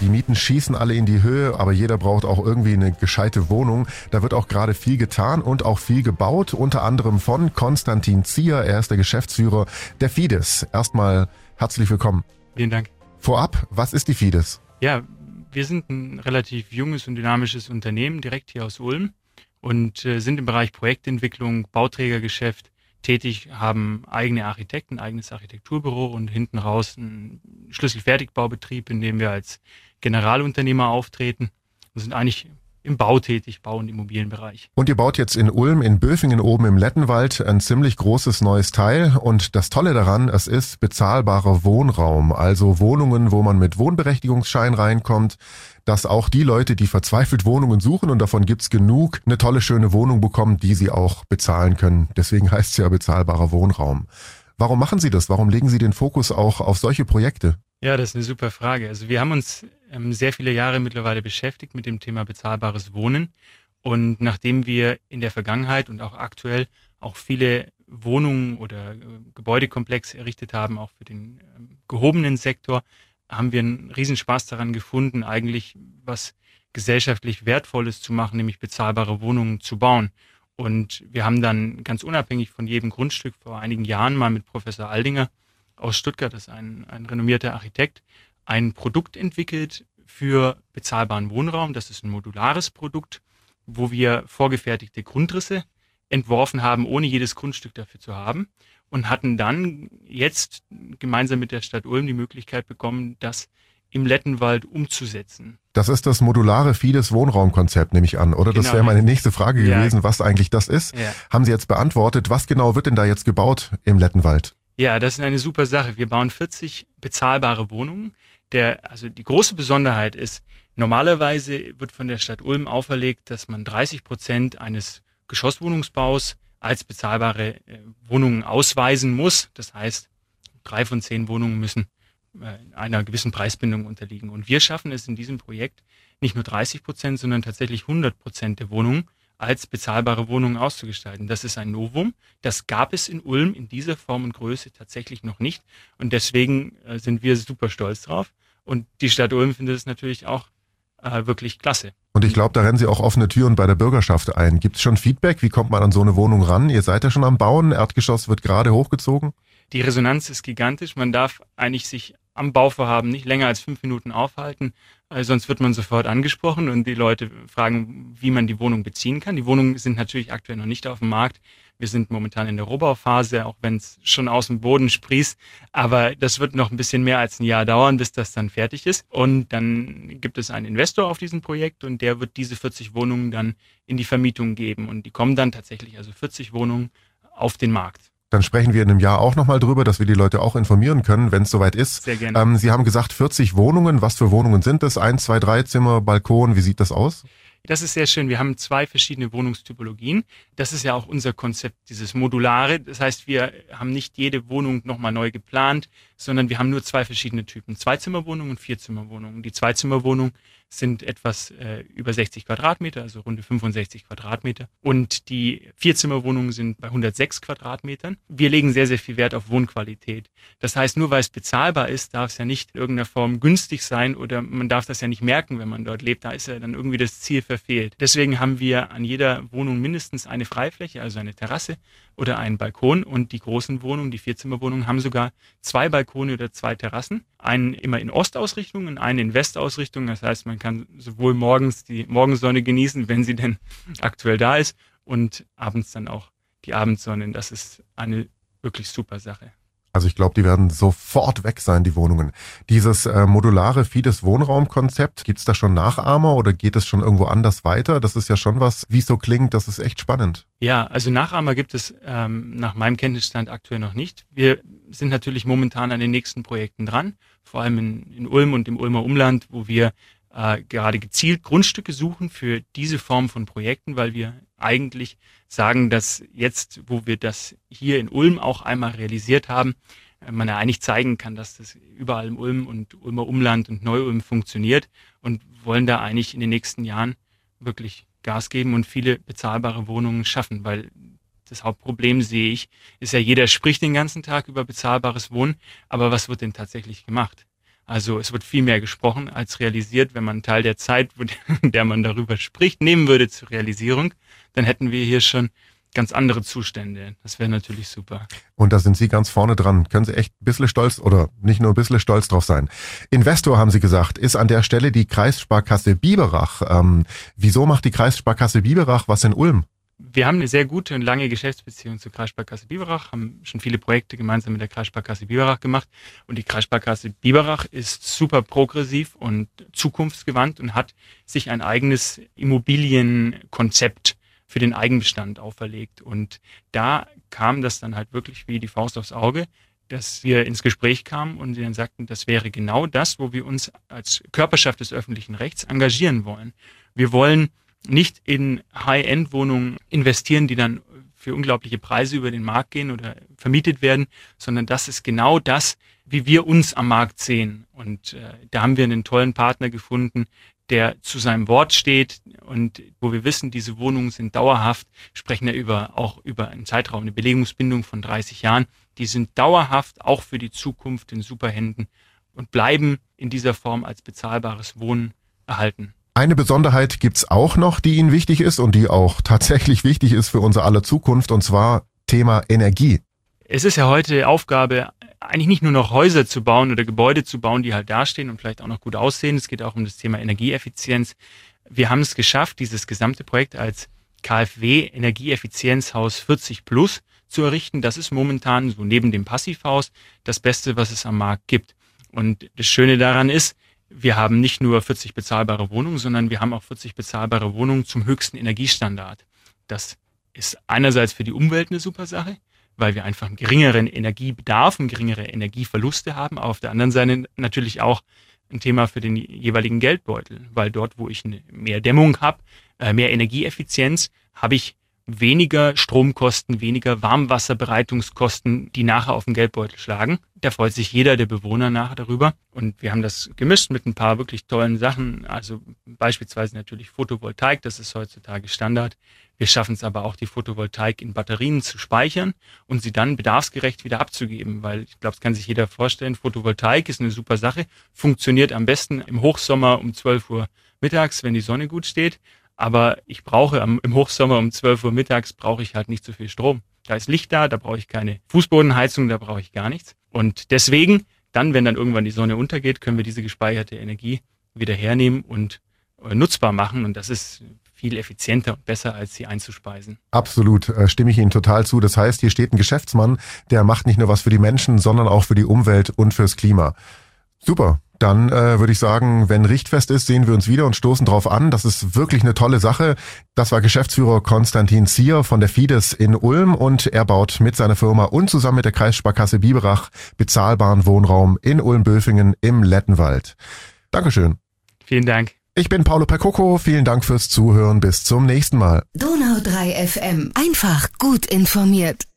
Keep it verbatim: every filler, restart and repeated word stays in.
Die Mieten schießen alle in die Höhe, aber jeder braucht auch irgendwie eine gescheite Wohnung. Da wird auch gerade viel getan und auch viel gebaut, unter anderem von Konstantin Zier. Er ist der Geschäftsführer der Fides. Erstmal herzlich willkommen. Vielen Dank. Vorab, was ist die Fides? Ja, wir sind ein relativ junges und dynamisches Unternehmen, direkt hier aus Ulm und äh, sind im Bereich Projektentwicklung, Bauträgergeschäft tätig, haben eigene Architekten, eigenes Architekturbüro und hinten raus einen Schlüsselfertigbaubetrieb, in dem wir als Generalunternehmer auftreten und sind eigentlich im Bau tätig, Bau- und Immobilienbereich. Und ihr baut jetzt in Ulm, in Böfingen oben im Lettenwald ein ziemlich großes neues Teil. Und das Tolle daran, es ist bezahlbarer Wohnraum, also Wohnungen, wo man mit Wohnberechtigungsschein reinkommt, dass auch die Leute, die verzweifelt Wohnungen suchen, und davon gibt's genug, eine tolle, schöne Wohnung bekommen, die sie auch bezahlen können. Deswegen heißt es ja bezahlbarer Wohnraum. Warum machen Sie das? Warum legen Sie den Fokus auch auf solche Projekte? Ja, das ist eine super Frage. Also wir haben uns ähm, sehr viele Jahre mittlerweile beschäftigt mit dem Thema bezahlbares Wohnen. Und nachdem wir in der Vergangenheit und auch aktuell auch viele Wohnungen oder äh, Gebäudekomplexe errichtet haben, auch für den ähm, gehobenen Sektor, haben wir einen Riesenspaß daran gefunden, eigentlich was gesellschaftlich Wertvolles zu machen, nämlich bezahlbare Wohnungen zu bauen. Und wir haben dann ganz unabhängig von jedem Grundstück vor einigen Jahren mal mit Professor Aldinger aus Stuttgart, das ist ein, ein renommierter Architekt, ein Produkt entwickelt für bezahlbaren Wohnraum. Das ist ein modulares Produkt, wo wir vorgefertigte Grundrisse entworfen haben, ohne jedes Grundstück dafür zu haben, und hatten dann jetzt gemeinsam mit der Stadt Ulm die Möglichkeit bekommen, das im Lettenwald umzusetzen. Das ist das modulare Fides Wohnraumkonzept, nehme ich an, oder? Genau. Das wäre meine nächste Frage ja. gewesen, was eigentlich das ist. Ja. Haben Sie jetzt beantwortet. Was genau wird denn da jetzt gebaut im Lettenwald? Ja, das ist eine super Sache. Wir bauen vierzig bezahlbare Wohnungen. Der, also die große Besonderheit ist, normalerweise wird von der Stadt Ulm auferlegt, dass man dreißig Prozent eines Geschosswohnungsbaus als bezahlbare äh, Wohnungen ausweisen muss. Das heißt, drei von zehn Wohnungen müssen äh, einer gewissen Preisbindung unterliegen. Und wir schaffen es in diesem Projekt nicht nur dreißig Prozent, sondern tatsächlich hundert Prozent der Wohnungen als bezahlbare Wohnungen auszugestalten. Das ist ein Novum. Das gab es in Ulm in dieser Form und Größe tatsächlich noch nicht. Und deswegen äh, sind wir super stolz drauf. Und die Stadt Ulm findet es natürlich auch äh, wirklich klasse. Und ich glaube, da rennen Sie auch offene Türen bei der Bürgerschaft ein. Gibt es schon Feedback? Wie kommt man an so eine Wohnung ran? Ihr seid ja schon am Bauen. Erdgeschoss wird gerade hochgezogen. Die Resonanz ist gigantisch. Man darf eigentlich sich am Bauvorhaben nicht länger als fünf Minuten aufhalten, äh, sonst wird man sofort angesprochen und die Leute fragen, wie man die Wohnung beziehen kann. Die Wohnungen sind natürlich aktuell noch nicht auf dem Markt. Wir sind momentan in der Rohbauphase, auch wenn es schon aus dem Boden sprießt. Aber das wird noch ein bisschen mehr als ein Jahr dauern, bis das dann fertig ist. Und dann gibt es einen Investor auf diesem Projekt und der wird diese vierzig Wohnungen dann in die Vermietung geben. Und die kommen dann tatsächlich, also vierzig Wohnungen, auf den Markt. Dann sprechen wir in einem Jahr auch nochmal drüber, dass wir die Leute auch informieren können, wenn es soweit ist. Sehr gerne. Ähm, Sie haben gesagt vierzig Wohnungen. Was für Wohnungen sind das? Eins, zwei, drei Zimmer, Balkon. Wie sieht das aus? Das ist sehr schön. Wir haben zwei verschiedene Wohnungstypologien. Das ist ja auch unser Konzept, dieses Modulare. Das heißt, wir haben nicht jede Wohnung nochmal neu geplant, sondern wir haben nur zwei verschiedene Typen. Zweizimmerwohnungen und Vierzimmerwohnungen. Die Zweizimmerwohnungen sind etwas äh, über sechzig Quadratmeter, also runde fünfundsechzig Quadratmeter. Und die Vierzimmerwohnungen sind bei hundertsechs Quadratmetern. Wir legen sehr, sehr viel Wert auf Wohnqualität. Das heißt, nur weil es bezahlbar ist, darf es ja nicht in irgendeiner Form günstig sein oder man darf das ja nicht merken, wenn man dort lebt. Da ist ja dann irgendwie das Ziel verfehlt. Deswegen haben wir an jeder Wohnung mindestens eine Freifläche, also eine Terrasse oder einen Balkon. Und die großen Wohnungen, die Vierzimmerwohnungen, haben sogar zwei Balkone oder zwei Terrassen. Einen immer in Ostausrichtung und einen in Westausrichtung. Das heißt, man kann sowohl morgens die Morgensonne genießen, wenn sie denn aktuell da ist, und abends dann auch die Abendsonne. Das ist eine wirklich super Sache. Also ich glaube, die werden sofort weg sein, die Wohnungen. Dieses äh, modulare Fides Wohnraumkonzept, gibt es da schon Nachahmer oder geht es schon irgendwo anders weiter? Das ist ja schon was, wie es so klingt, das ist echt spannend. Ja, also Nachahmer gibt es ähm, nach meinem Kenntnisstand aktuell noch nicht. Wir sind natürlich momentan an den nächsten Projekten dran, vor allem in, in Ulm und im Ulmer Umland, wo wir äh, gerade gezielt Grundstücke suchen für diese Form von Projekten, weil wir eigentlich sagen, dass jetzt, wo wir das hier in Ulm auch einmal realisiert haben, man ja eigentlich zeigen kann, dass das überall im Ulm und Ulmer Umland und Neu-Ulm funktioniert, und wollen da eigentlich in den nächsten Jahren wirklich Gas geben und viele bezahlbare Wohnungen schaffen, weil das Hauptproblem, sehe ich, ist ja, jeder spricht den ganzen Tag über bezahlbares Wohnen, aber was wird denn tatsächlich gemacht? Also es wird viel mehr gesprochen als realisiert. Wenn man einen Teil der Zeit, in der man darüber spricht, nehmen würde zur Realisierung, dann hätten wir hier schon ganz andere Zustände. Das wäre natürlich super. Und da sind Sie ganz vorne dran. Können Sie echt ein bisschen stolz oder nicht nur ein bisschen stolz drauf sein. Investor, haben Sie gesagt, ist an der Stelle die Kreissparkasse Biberach. Ähm, wieso macht die Kreissparkasse Biberach was in Ulm? Wir haben eine sehr gute und lange Geschäftsbeziehung zur Kreissparkasse Biberach, haben schon viele Projekte gemeinsam mit der Kreissparkasse Biberach gemacht. Und die Kreissparkasse Biberach ist super progressiv und zukunftsgewandt und hat sich ein eigenes Immobilienkonzept für den Eigenbestand auferlegt. Und da kam das dann halt wirklich wie die Faust aufs Auge, dass wir ins Gespräch kamen und sie dann sagten, das wäre genau das, wo wir uns als Körperschaft des öffentlichen Rechts engagieren wollen. Wir wollen nicht in High-End-Wohnungen investieren, die dann für unglaubliche Preise über den Markt gehen oder vermietet werden, sondern das ist genau das, wie wir uns am Markt sehen. Und äh, da haben wir einen tollen Partner gefunden, der zu seinem Wort steht und wo wir wissen, diese Wohnungen sind dauerhaft, sprechen ja über, auch über einen Zeitraum, eine Belegungsbindung von dreißig Jahren. Die sind dauerhaft auch für die Zukunft in super Händen und bleiben in dieser Form als bezahlbares Wohnen erhalten. Eine Besonderheit gibt's auch noch, die Ihnen wichtig ist und die auch tatsächlich wichtig ist für unser aller Zukunft, und zwar Thema Energie. Es ist ja heute Aufgabe, eigentlich nicht nur noch Häuser zu bauen oder Gebäude zu bauen, die halt dastehen und vielleicht auch noch gut aussehen. Es geht auch um das Thema Energieeffizienz. Wir haben es geschafft, dieses gesamte Projekt als KfW Energieeffizienzhaus vierzig plus zu errichten. Das ist momentan so neben dem Passivhaus das Beste, was es am Markt gibt. Und das Schöne daran ist, wir haben nicht nur vierzig bezahlbare Wohnungen, sondern wir haben auch vierzig bezahlbare Wohnungen zum höchsten Energiestandard. Das ist einerseits für die Umwelt eine super Sache, weil wir einfach einen geringeren Energiebedarf und geringere Energieverluste haben. Aber auf der anderen Seite natürlich auch ein Thema für den jeweiligen Geldbeutel, weil dort, wo ich eine mehr Dämmung habe, mehr Energieeffizienz, habe ich weniger Stromkosten, weniger Warmwasserbereitungskosten, die nachher auf den Geldbeutel schlagen. Da freut sich jeder der Bewohner nachher darüber. Und wir haben das gemischt mit ein paar wirklich tollen Sachen. Also beispielsweise natürlich Photovoltaik, das ist heutzutage Standard. Wir schaffen es aber auch, die Photovoltaik in Batterien zu speichern und sie dann bedarfsgerecht wieder abzugeben. Weil ich glaube, es kann sich jeder vorstellen, Photovoltaik ist eine super Sache, funktioniert am besten im Hochsommer um zwölf Uhr mittags, wenn die Sonne gut steht. Aber ich brauche am, im Hochsommer um zwölf Uhr mittags brauche ich halt nicht so viel Strom. Da ist Licht da, da brauche ich keine Fußbodenheizung, da brauche ich gar nichts. Und deswegen, dann, wenn dann irgendwann die Sonne untergeht, können wir diese gespeicherte Energie wieder hernehmen und äh, nutzbar machen. Und das ist viel effizienter und besser, als sie einzuspeisen. Absolut, äh, stimme ich Ihnen total zu. Das heißt, hier steht ein Geschäftsmann, der macht nicht nur was für die Menschen, sondern auch für die Umwelt und fürs Klima. Super. Dann äh, würde ich sagen, wenn Richtfest ist, sehen wir uns wieder und stoßen drauf an. Das ist wirklich eine tolle Sache. Das war Geschäftsführer Konstantin Zier von der Fides in Ulm und er baut mit seiner Firma und zusammen mit der Kreissparkasse Biberach bezahlbaren Wohnraum in Ulm-Böfingen im Lettenwald. Dankeschön. Vielen Dank. Ich bin Paolo Percoco. Vielen Dank fürs Zuhören. Bis zum nächsten Mal. Donau drei F M. Einfach gut informiert.